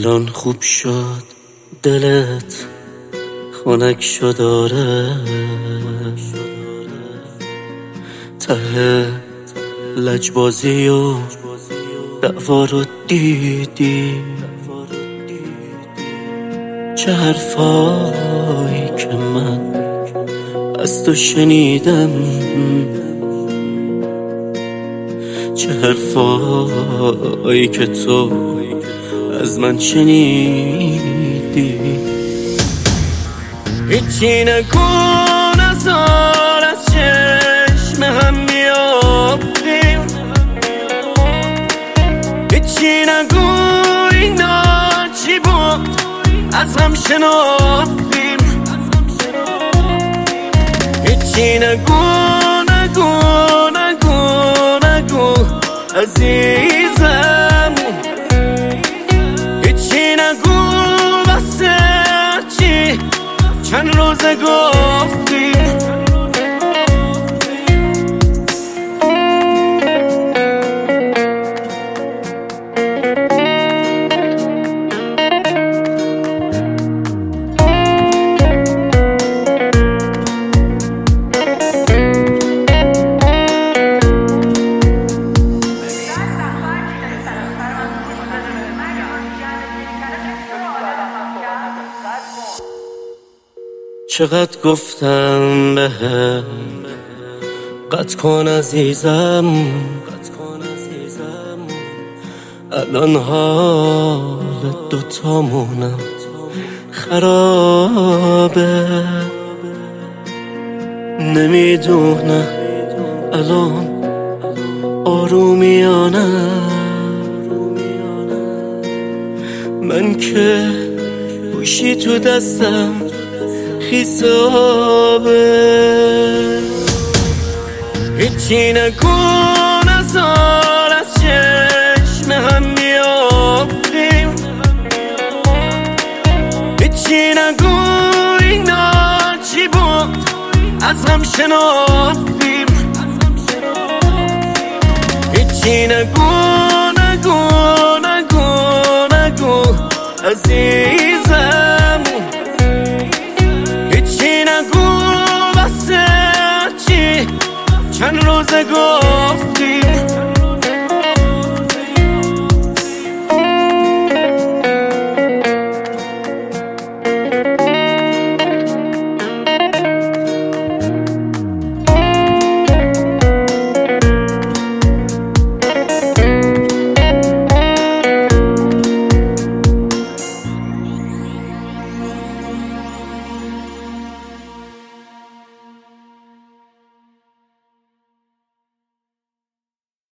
الان خوب شد دلت خنک شد آره ته لجبازی و دعوا رو دیدی چه حرفایی که من از تو شنیدم چه حرفایی که تو از من شنیدی هیچی نکن ازار از چشم هم بیافتیم هیچی نگو اینا چی بود از هم شناختیم هیچی نگو عزیزم هیچی نگو واسه چی چند روزه گفتیم چقدر گفتم بهم قطع کن عزیزم الان حال دوتامونم خرابه نمیدونم الان آرومیانه من که گوشی تو دستم خیسابه هیچی نکن ازار از چشم هم بیافتیم هیچی نگو اینا چی بود از هم شناختیم هیچی نگو عزیزم چند روزه گفت